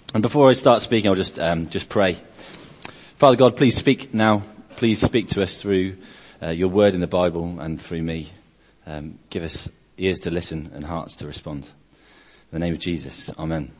And before I start speaking, I'll just pray. Father God, please speak now. Please speak to us through your word in the Bible and through me. Give us ears to listen and hearts to respond. In the name of Jesus, amen.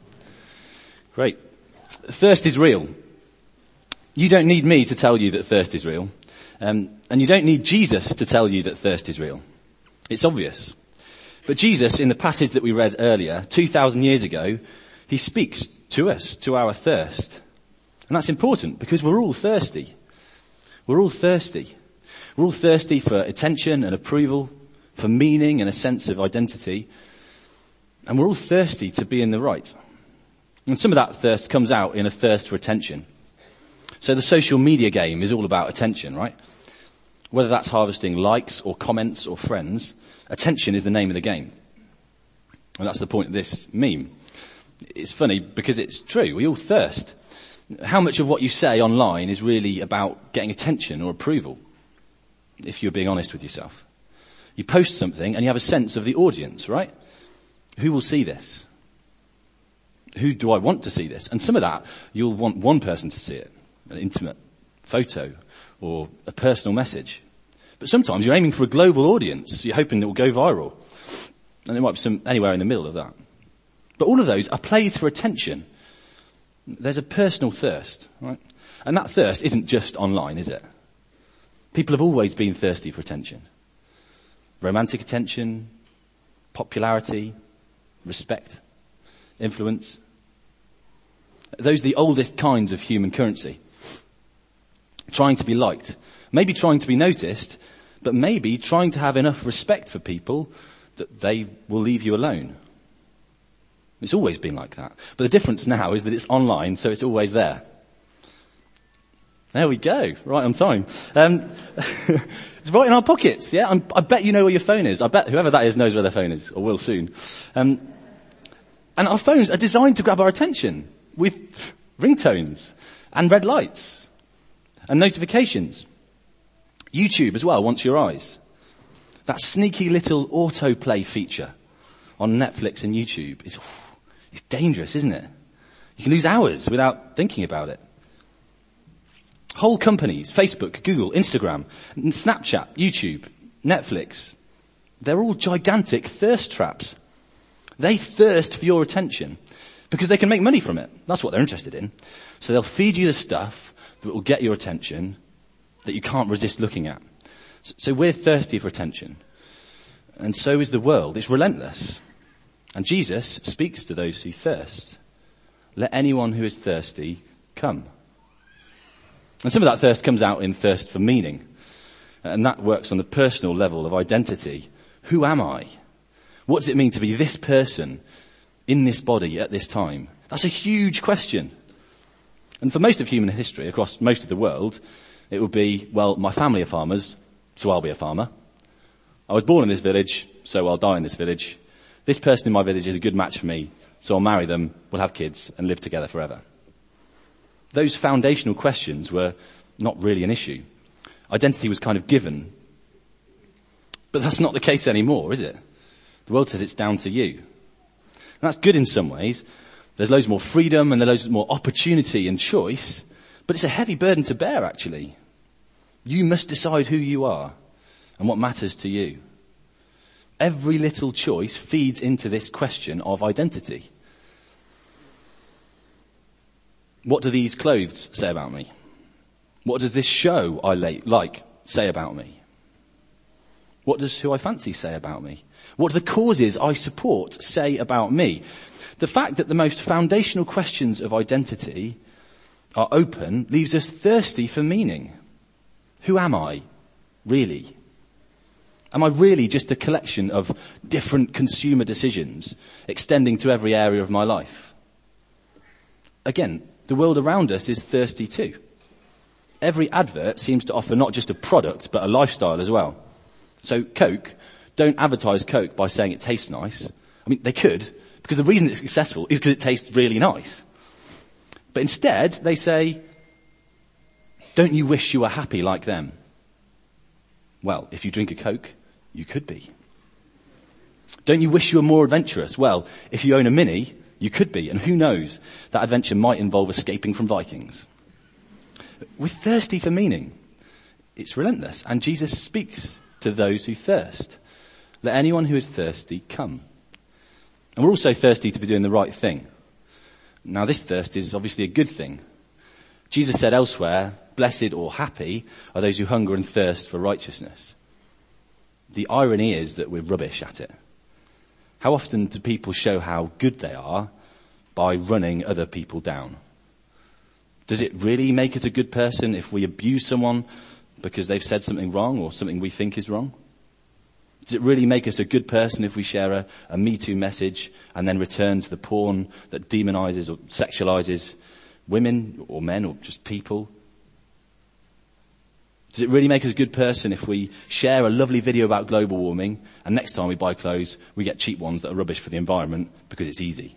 Great. Thirst is real. You don't need me to tell you that thirst is real. And you don't need Jesus to tell you that thirst is real. It's obvious. But Jesus, in the passage that we read earlier, 2,000 years ago, he speaks to us, to our thirst. And that's important because we're all thirsty. We're all thirsty. We're all thirsty for attention and approval, for meaning and a sense of identity. And we're all thirsty to be in the right. And some of that thirst comes out in a thirst for attention. So the social media game is all about attention, right? Whether that's harvesting likes or comments or friends, attention is the name of the game. And that's the point of this meme. It's funny because it's true. We all thirst. How much of what you say online is really about getting attention or approval? If you're being honest with yourself. You post something and you have a sense of the audience, right? Who will see this? Who do I want to see this? And some of that, you'll want one person to see it. An intimate photo or a personal message. But sometimes you're aiming for a global audience. You're hoping it will go viral. And there might be some anywhere in the middle of that. But all of those are plays for attention. There's a personal thirst, right? And that thirst isn't just online, is it? People have always been thirsty for attention. Romantic attention, popularity, respect, influence. Those are the oldest kinds of human currency. Trying to be liked, maybe trying to be noticed, but maybe trying to have enough respect for people that they will leave you alone. It's always been like that. But the difference now is that it's online, so it's always there. There we go, right on time. It's right in our pockets, yeah? I bet you know where your phone is. I bet whoever that is knows where their phone is, or will soon. And our phones are designed to grab our attention with ringtones and red lights and notifications. YouTube as well wants your eyes. That sneaky little autoplay feature on Netflix and YouTube it's dangerous, isn't it? You can lose hours without thinking about it. Whole companies, Facebook, Google, Instagram, Snapchat, YouTube, Netflix, they're all gigantic thirst traps. They thirst for your attention because they can make money from it. That's what they're interested in. So they'll feed you the stuff that will get your attention that you can't resist looking at. So we're thirsty for attention. And so is the world. It's relentless. And Jesus speaks to those who thirst. Let anyone who is thirsty come. And some of that thirst comes out in thirst for meaning. And that works on the personal level of identity. Who am I? What does it mean to be this person in this body at this time? That's a huge question. And for most of human history, across most of the world, it would be, well, my family are farmers, so I'll be a farmer. I was born in this village, so I'll die in this village. This person in my village is a good match for me, so I'll marry them, we'll have kids, and live together forever. Those foundational questions were not really an issue. Identity was kind of given. But that's not the case anymore, is it? The world says it's down to you. And that's good in some ways. There's loads more freedom and there's loads more opportunity and choice. But it's a heavy burden to bear, actually. You must decide who you are and what matters to you. Every little choice feeds into this question of identity. What do these clothes say about me? What does this show I like say about me? What does who I fancy say about me? What do the causes I support say about me? The fact that the most foundational questions of identity are open leaves us thirsty for meaning. Who am I, really? Am I really just a collection of different consumer decisions extending to every area of my life? Again, the world around us is thirsty too. Every advert seems to offer not just a product, but a lifestyle as well. So Coke, don't advertise Coke by saying it tastes nice. I mean, they could, because the reason it's successful is because it tastes really nice. But instead, they say, don't you wish you were happy like them? Well, if you drink a Coke, you could be. Don't you wish you were more adventurous? Well, if you own a Mini, You could be, and who knows, that adventure might involve escaping from Vikings. We're thirsty for meaning. It's relentless, and Jesus speaks to those who thirst. Let anyone who is thirsty come. And we're also thirsty to be doing the right thing. Now this thirst is obviously a good thing. Jesus said elsewhere, blessed or happy are those who hunger and thirst for righteousness. The irony is that we're rubbish at it. How often do people show how good they are by running other people down? Does it really make us a good person if we abuse someone because they've said something wrong or something we think is wrong? Does it really make us a good person if we share a Me Too message and then return to the porn that demonizes or sexualizes women or men or just people? Does it really make us a good person if we share a lovely video about global warming and next time we buy clothes, we get cheap ones that are rubbish for the environment because it's easy?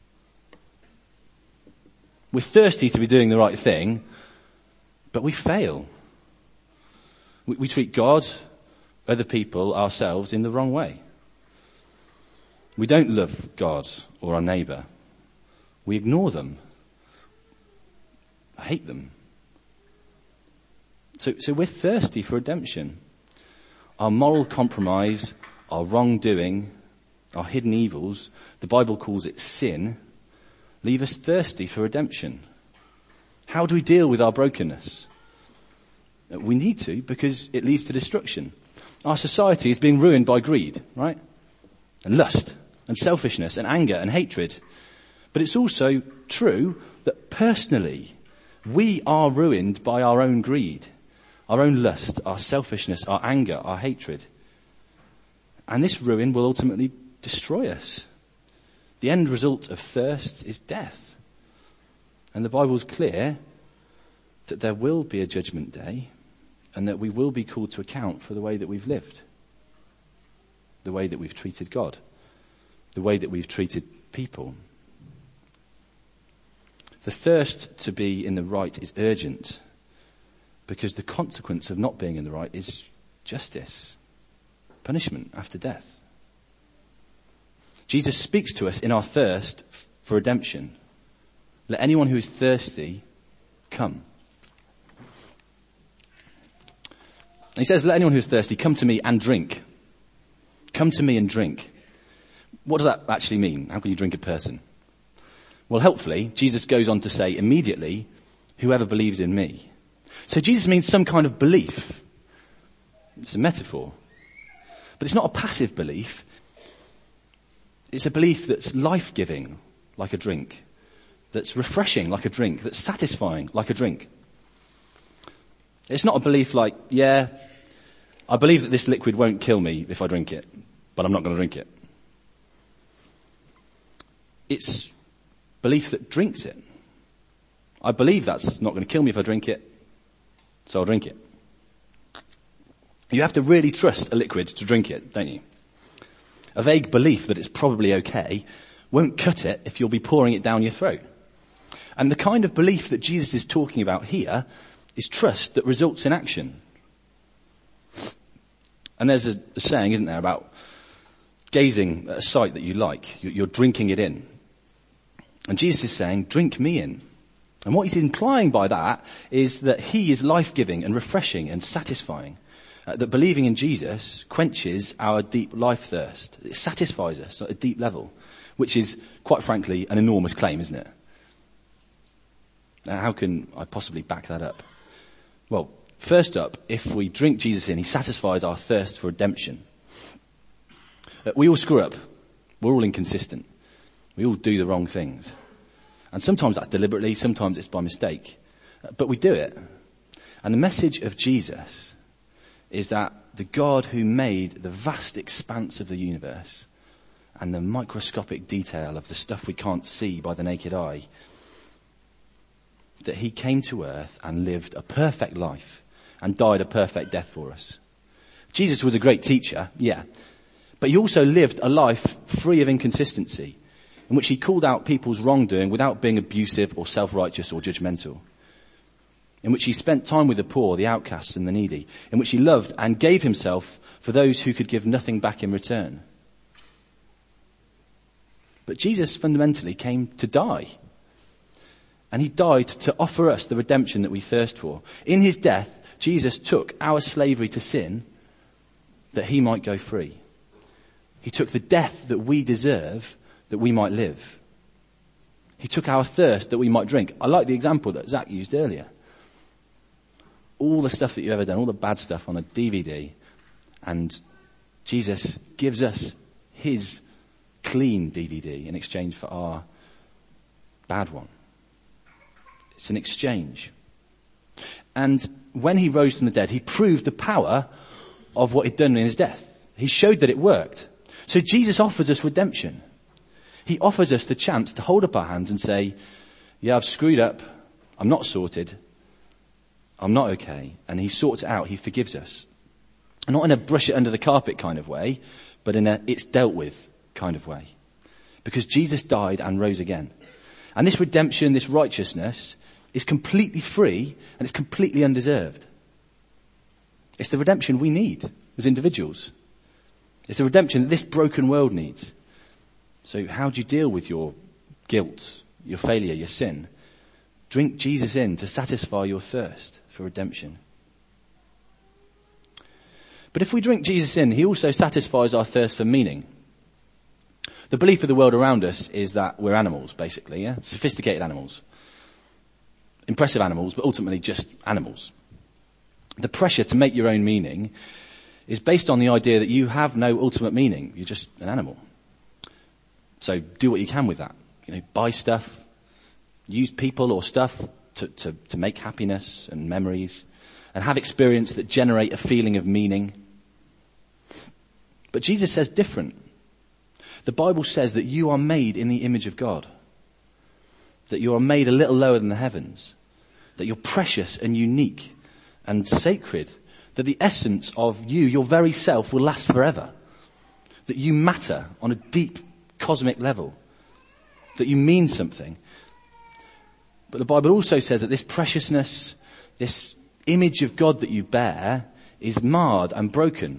We're thirsty to be doing the right thing, but we fail. We treat God, other people, ourselves in the wrong way. We don't love God or our neighbour. We ignore them. I hate them. So we're thirsty for redemption. Our moral compromise, our wrongdoing, our hidden evils, the Bible calls it sin, leave us thirsty for redemption. How do we deal with our brokenness? We need to, because it leads to destruction. Our society is being ruined by greed, right? And lust, and selfishness, and anger, and hatred. But it's also true that personally, we are ruined by our own greed, our own lust, our selfishness, our anger, our hatred. And this ruin will ultimately destroy us. The end result of thirst is death. And the Bible's clear that there will be a judgment day and that we will be called to account for the way that we've lived, the way that we've treated God, the way that we've treated people. The thirst to be in the right is urgent because the consequence of not being in the right is justice, punishment after death. Jesus speaks to us in our thirst for redemption. Let anyone who is thirsty come. And he says, let anyone who is thirsty come to me and drink. Come to me and drink. What does that actually mean? How can you drink a person? Well, helpfully, Jesus goes on to say immediately, whoever believes in me. So Jesus means some kind of belief. It's a metaphor. But it's not a passive belief. It's a belief that's life-giving, like a drink. That's refreshing, like a drink. That's satisfying, like a drink. It's not a belief like, yeah, I believe that this liquid won't kill me if I drink it, but I'm not going to drink it. It's belief that drinks it. I believe that's not going to kill me if I drink it, so I'll drink it. You have to really trust a liquid to drink it, don't you? A vague belief that it's probably okay won't cut it if you'll be pouring it down your throat. And the kind of belief that Jesus is talking about here is trust that results in action. And there's a saying, isn't there, about gazing at a sight that you like. You're drinking it in. And Jesus is saying, drink me in. And what he's implying by that is that he is life-giving and refreshing and satisfying. That believing in Jesus quenches our deep life thirst. It satisfies us at a deep level, which is, quite frankly, an enormous claim, isn't it? Now, how can I possibly back that up? Well, first up, if we drink Jesus in, he satisfies our thirst for redemption. We all screw up. We're all inconsistent. We all do the wrong things. And sometimes that's deliberately, sometimes it's by mistake. But we do it. And the message of Jesus is that the God who made the vast expanse of the universe and the microscopic detail of the stuff we can't see by the naked eye, that he came to earth and lived a perfect life and died a perfect death for us. Jesus was a great teacher, yeah, but he also lived a life free of inconsistency, in which he called out people's wrongdoing without being abusive or self-righteous or judgmental, in which he spent time with the poor, the outcasts and the needy, in which he loved and gave himself for those who could give nothing back in return. But Jesus fundamentally came to die. And he died to offer us the redemption that we thirst for. In his death, Jesus took our slavery to sin that he might go free. He took the death that we deserve that we might live. He took our thirst that we might drink. I like the example that Zach used earlier. All the stuff that you've ever done, all the bad stuff on a DVD, and Jesus gives us his clean DVD in exchange for our bad one. It's an exchange. And when he rose from the dead, he proved the power of what he'd done in his death. He showed that it worked. So Jesus offers us redemption. He offers us the chance to hold up our hands and say, yeah, I've screwed up. I'm not sorted. I'm not okay. And he sorts it out. He forgives us. Not in a brush it under the carpet kind of way, but in a it's dealt with kind of way. Because Jesus died and rose again. And this redemption, this righteousness, is completely free and it's completely undeserved. It's the redemption we need as individuals. It's the redemption that this broken world needs. So how do you deal with your guilt, your failure, your sin? Drink Jesus in to satisfy your thirst for redemption. But if we drink Jesus in, he also satisfies our thirst for meaning. The belief of the world around us is that we're animals, basically, yeah? Sophisticated animals. Impressive animals, but ultimately just animals. The pressure to make your own meaning is based on the idea that you have no ultimate meaning. You're just an animal. So do what you can with that. Buy stuff, use people or stuff to make happiness and memories, and have experience that generate a feeling of meaning. But Jesus says different. The Bible says that you are made in the image of God. That you are made a little lower than the heavens. That you're precious and unique and sacred. That the essence of you, your very self, will last forever. That you matter on a deep cosmic level. That you mean something. But the Bible also says that this preciousness, this image of God that you bear, is marred and broken.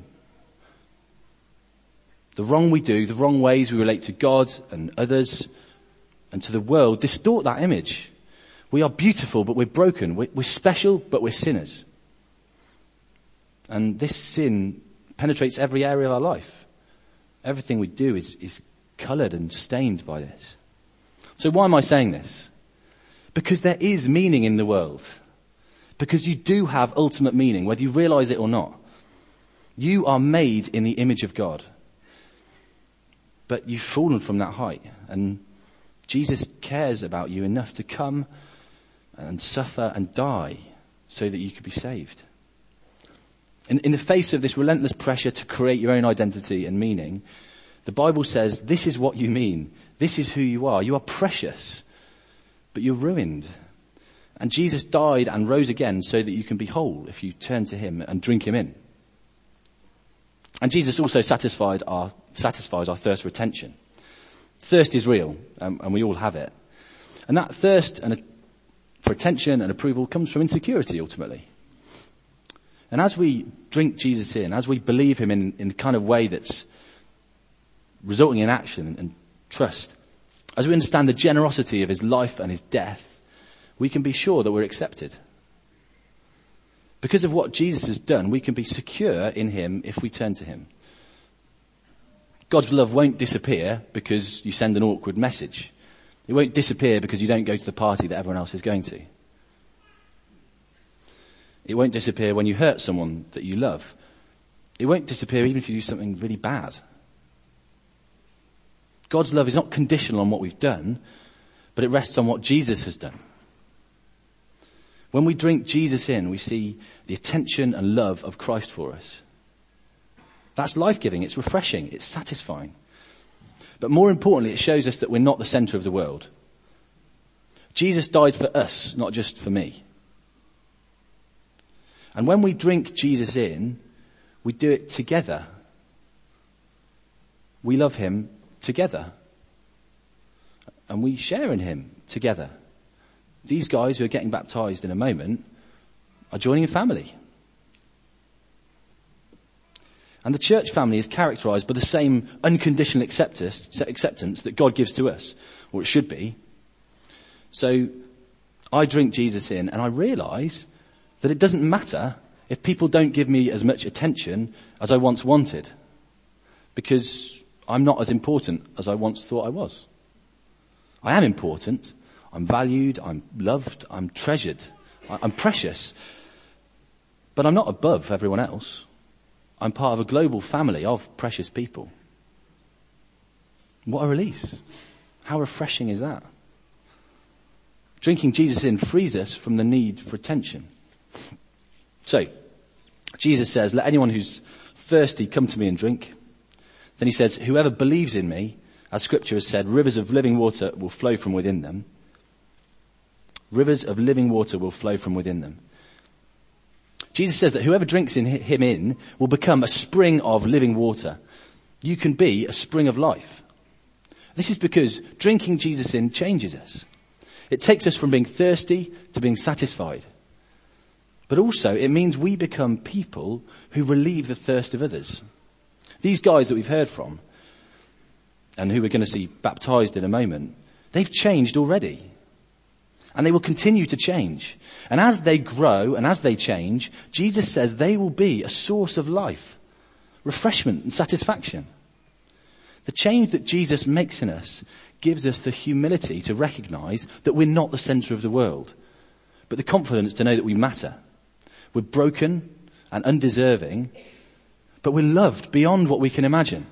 The wrong we do, the wrong ways we relate to God and others and to the world distort that image. We are beautiful, but we're broken. We're special, but we're sinners. And this sin penetrates every area of our life. Everything we do is coloured and stained by this. So why am I saying this? Because there is meaning in the world. Because you do have ultimate meaning, whether you realise it or not. You are made in the image of God. But you've fallen from that height. And Jesus cares about you enough to come and suffer and die so that you could be saved. In the face of this relentless pressure to create your own identity and meaning, the Bible says this is what you mean. This is who you are. You are precious, but you're ruined. And Jesus died and rose again so that you can be whole if you turn to him and drink him in. And Jesus also satisfies our thirst for attention. Thirst is real, and we all have it. And that thirst for attention and approval comes from insecurity, ultimately. And as we drink Jesus in, as we believe him in the kind of way that's resulting in action and trust, as we understand the generosity of his life and his death, we can be sure that we're accepted. Because of what Jesus has done, we can be secure in him if we turn to him. God's love won't disappear because you send an awkward message. It won't disappear because you don't go to the party that everyone else is going to. It won't disappear when you hurt someone that you love. It won't disappear even if you do something really bad. God's love is not conditional on what we've done, but it rests on what Jesus has done. When we drink Jesus in, we see the attention and love of Christ for us. That's life-giving, it's refreshing, it's satisfying. But more importantly, it shows us that we're not the centre of the world. Jesus died for us, not just for me. And when we drink Jesus in, we do it together. We love him together. And we share in him together. These guys who are getting baptized in a moment are joining a family. And the church family is characterized by the same unconditional acceptance that God gives to us, or it should be. So I drink Jesus in and I realize that it doesn't matter if people don't give me as much attention as I once wanted, because I'm not as important as I once thought I was. I am important. I'm valued. I'm loved. I'm treasured. I'm precious. But I'm not above everyone else. I'm part of a global family of precious people. What a release. How refreshing is that? Drinking Jesus in frees us from the need for attention. So, Jesus says, let anyone who's thirsty come to me and drink. Then he says, whoever believes in me, as scripture has said, rivers of living water will flow from within them. Rivers of living water will flow from within them. Jesus says that whoever drinks in him in will become a spring of living water. You can be a spring of life. This is because drinking Jesus in changes us. It takes us from being thirsty to being satisfied. But also it means we become people who relieve the thirst of others. These guys that we've heard from and who we're going to see baptized in a moment, they've changed already. And they will continue to change. And as they grow and as they change, Jesus says they will be a source of life, refreshment and satisfaction. The change that Jesus makes in us gives us the humility to recognize that we're not the center of the world, but the confidence to know that we matter. We're broken and undeserving, but we're loved beyond what we can imagine.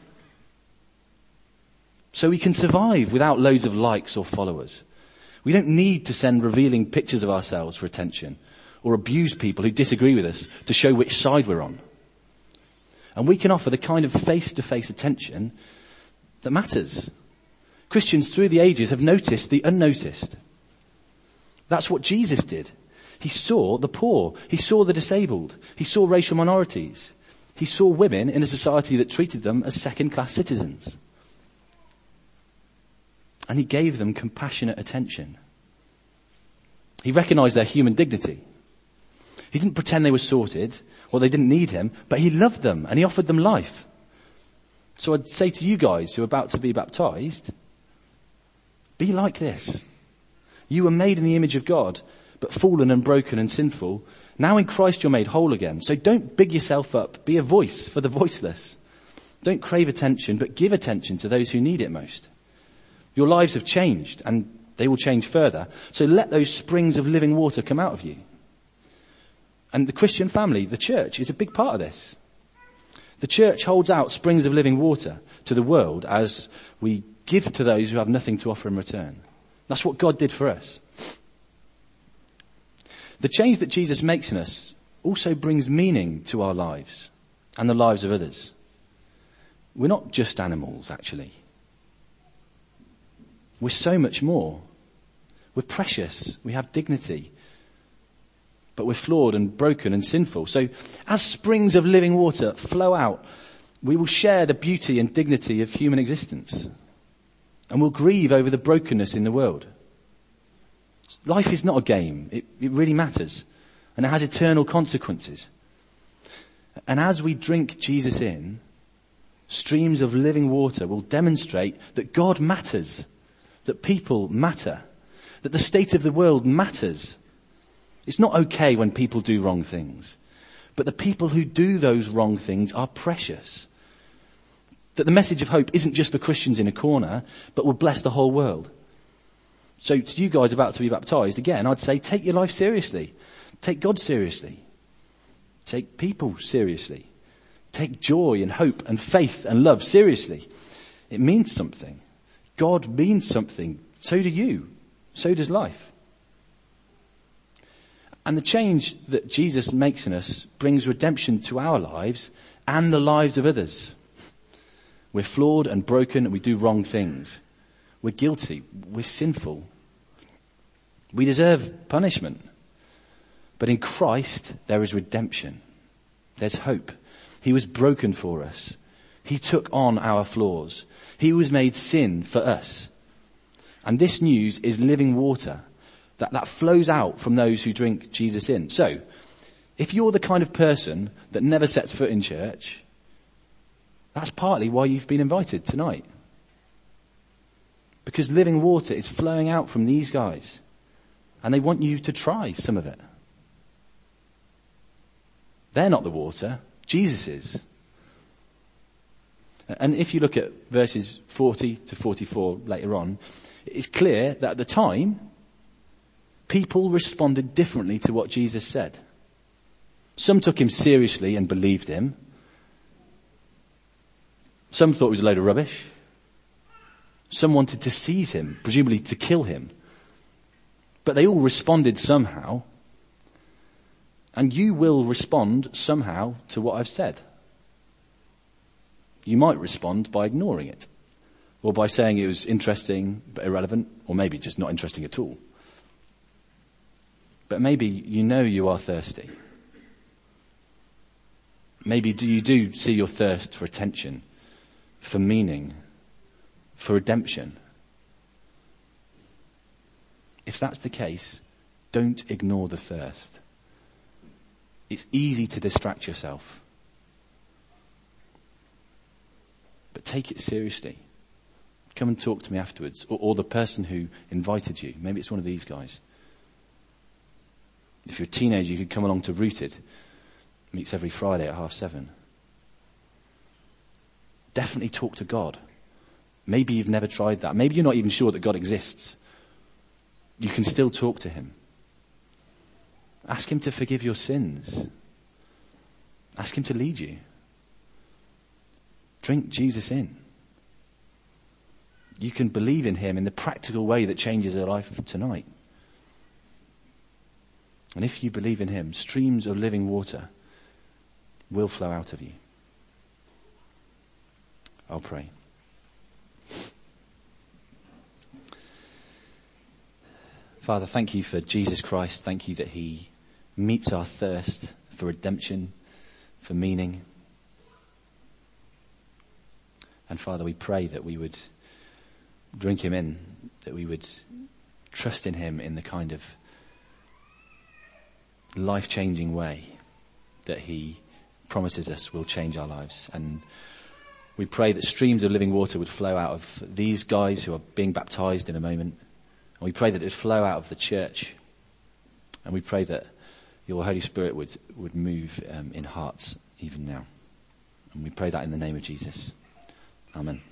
So we can survive without loads of likes or followers. We don't need to send revealing pictures of ourselves for attention or abuse people who disagree with us to show which side we're on. And we can offer the kind of face-to-face attention that matters. Christians through the ages have noticed the unnoticed. That's what Jesus did. He saw the poor. He saw the disabled. He saw racial minorities. He saw women in a society that treated them as second-class citizens. And he gave them compassionate attention. He recognized their human dignity. He didn't pretend they were sorted or they didn't need him, but he loved them and he offered them life. So I'd say to you guys who are about to be baptized, be like this. You were made in the image of God, but fallen and broken and sinful. Now in Christ you're made whole again. So don't big yourself up. Be a voice for the voiceless. Don't crave attention, but give attention to those who need it most. Your lives have changed and they will change further. So let those springs of living water come out of you. And the Christian family, the church, is a big part of this. The church holds out springs of living water to the world as we give to those who have nothing to offer in return. That's what God did for us. The change that Jesus makes in us also brings meaning to our lives and the lives of others. We're not just animals, actually. We're so much more. We're precious. We have dignity. But we're flawed and broken and sinful. So as springs of living water flow out, we will share the beauty and dignity of human existence. And we'll grieve over the brokenness in the world. Life is not a game. It really matters. And it has eternal consequences. And as we drink Jesus in, streams of living water will demonstrate that God matters. That people matter. That the state of the world matters. It's not okay when people do wrong things. But the people who do those wrong things are precious. That the message of hope isn't just for Christians in a corner, but will bless the whole world. So to you guys about to be baptized, again, I'd say take your life seriously. Take God seriously. Take people seriously. Take joy and hope and faith and love seriously. It means something. God means something. So do you. So does life. And the change that Jesus makes in us brings redemption to our lives and the lives of others. We're flawed and broken and we do wrong things. We're guilty. We're sinful. We deserve punishment. But in Christ, there is redemption. There's hope. He was broken for us. He took on our flaws. He was made sin for us. And this news is living water that flows out from those who drink Jesus in. So, if you're the kind of person that never sets foot in church, That's partly why you've been invited tonight. Because living water is flowing out from these guys. And they want you to try some of it. They're not the water. Jesus is. And if you look at verses 40 to 44 later on, it's clear that at the time, people responded differently to what Jesus said. Some took him seriously and believed him. Some thought it was a load of rubbish. Some wanted to seize him, presumably to kill him. But they all responded somehow. And you will respond somehow to what I've said. You might respond by ignoring it, or by saying it was interesting but irrelevant, or maybe just not interesting at all. But maybe you know you are thirsty. Maybe you do see your thirst for attention, for meaning, for redemption. If that's the case, don't ignore the thirst. It's easy to distract yourself. But take it seriously. Come and talk to me afterwards. Or the person who invited you. Maybe it's one of these guys. If you're a teenager, you could come along to Rooted. Meets every Friday at 7:30. Definitely talk to God. Maybe you've never tried that. Maybe you're not even sure that God exists. You can still talk to him. Ask him to forgive your sins. Ask him to lead you. Drink Jesus in. You can believe in him in the practical way that changes your life tonight. And if you believe in him, streams of living water will flow out of you. I'll pray. Father, thank you for Jesus Christ. Thank you that he meets our thirst for redemption, for meaning. And Father, we pray that we would drink him in, that we would trust in him in the kind of life-changing way that he promises us will change our lives. And we pray that streams of living water would flow out of these guys who are being baptized in a moment. And we pray that it would flow out of the church. And we pray that your Holy Spirit would move in hearts even now. And we pray that in the name of Jesus. Amen.